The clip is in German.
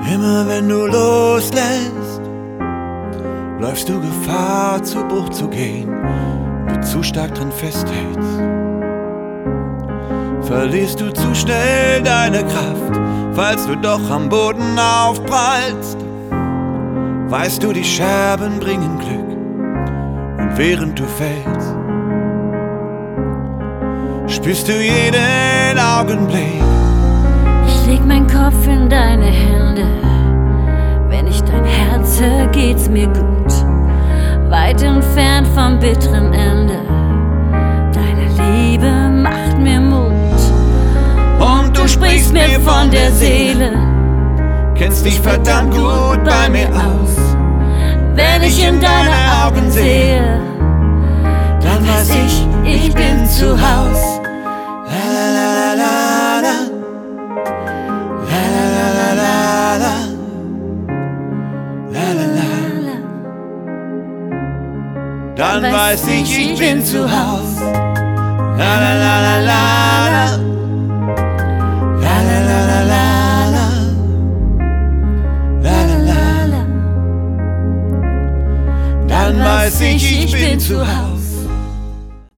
Immer wenn du loslässt, läufst du Gefahr, zu Bruch zu gehen, du zu stark dran festhältst. Verlierst du zu schnell deine Kraft, falls du doch am Boden aufprallst. Weißt du, die Scherben bringen Glück, und während du fällst, spürst du jeden Augenblick. Ich leg meinen Kopf in deine Hände, wenn ich dein Herz höre, geht's mir gut. Weit entfernt vom bitteren Ende, deine Liebe macht mir Mut. Und du sprichst mir von der Seele, Kennst dich verdammt gut bei mir aus. wenn ich in deine Augen sehe, Dann weiß ich bin zu Haus. La la la la la. La la la la la. La la la. Dann weiß ich bin zu Haus. La la la la la la. La la la la la la. La la la. Dann weiß ich bin zu Haus.